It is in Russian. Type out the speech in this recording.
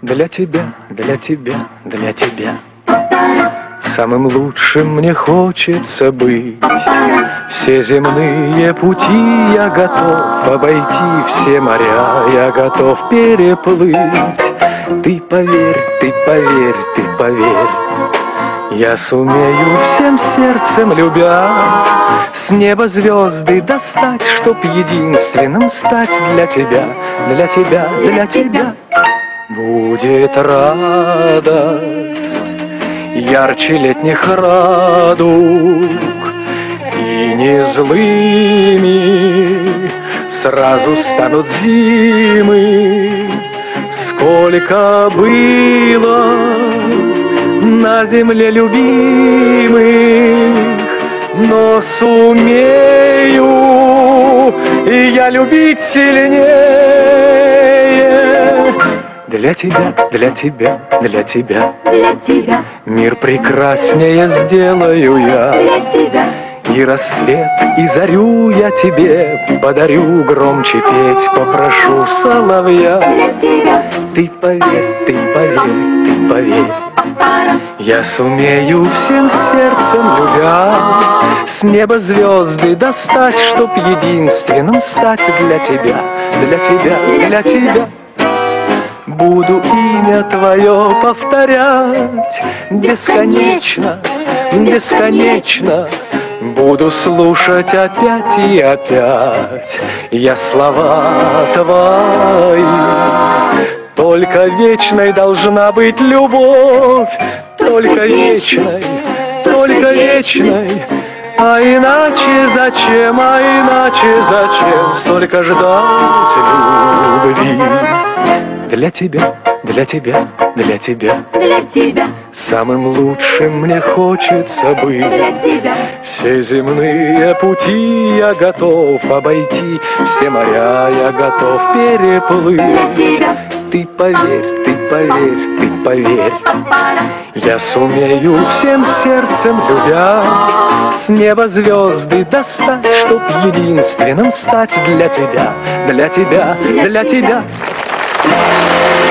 для тебя, для тебя, для тебя. Самым лучшим мне хочется быть. Все земные пути я готов обойти, все моря я готов переплыть. Ты поверь, ты поверь, ты поверь, я сумею всем сердцем любя с неба звезды достать, чтоб единственным стать для тебя, для тебя, для тебя. Будет радость ярче летних радуг, и не злыми сразу станут зимы. Сколько было на земле любимых, но сумею и я любить сильнее. Для тебя, для тебя, для тебя, для тебя, мир прекраснее сделаю я. для тебя, И рассвет, и зарю я тебе подарю, громче петь попрошу соловья. для тебя, Ты поверь, ты поверь, ты поверь, я сумею всем сердцем любя с неба звезды достать, чтоб единственным стать для тебя, для тебя, для тебя. Буду имя твое повторять бесконечно, бесконечно. Буду слушать опять и опять я слова твои. Только вечной должна быть любовь, только вечной, только вечной. А иначе зачем, а иначе зачем столько ждать любви? Для тебя, для тебя, для тебя, для тебя, самым лучшим мне хочется быть. для тебя, Все земные пути я готов обойти, все моря я готов переплыть. для тебя, Ты поверь, ты поверь, ты поверь, я сумею всем сердцем любя с неба звезды достать, чтоб единственным стать для тебя, для тебя, для тебя.